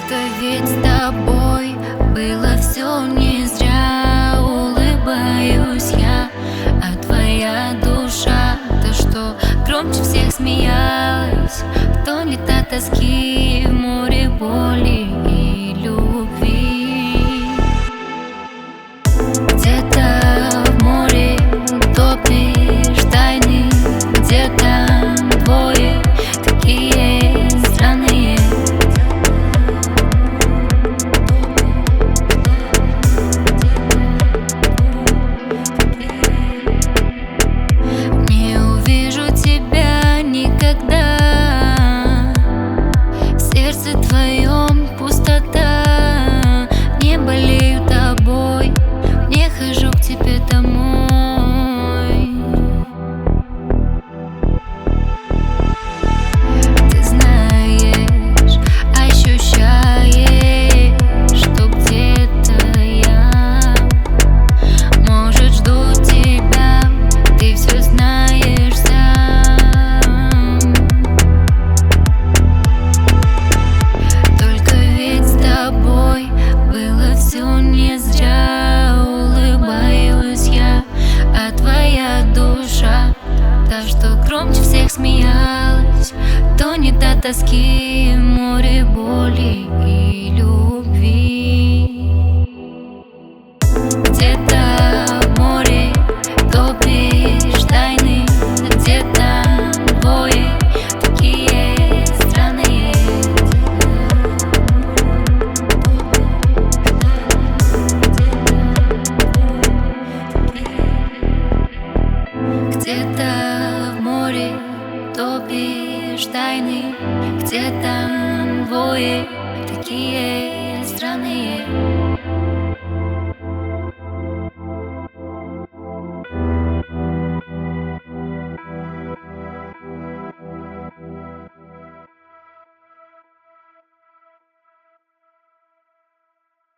Только ведь с тобой было все не зря. Улыбаюсь я, а твоя душа, то, что громче всех смеялась, тонет от тоски в море боли и любви. Где-то в море топишь тайны, где-то двое такие странные. Не увижу тебя никогда, в сердце твоем пустота. Не болею тобой, не хожу к тебе домой. Ты знаешь, ощущаешь, что где-то я, может, жду тебя, ты все знаешь сам. Только ведь с тобой было все не зря. Улыбаюсь я, а твоя душа, та, что громче всех смеялась, тонет от тоски в море боли и любви. Где-то в море топишь тайны, где-то двое такие странные. Где-то в море топишь тайны, где там двое такие странные.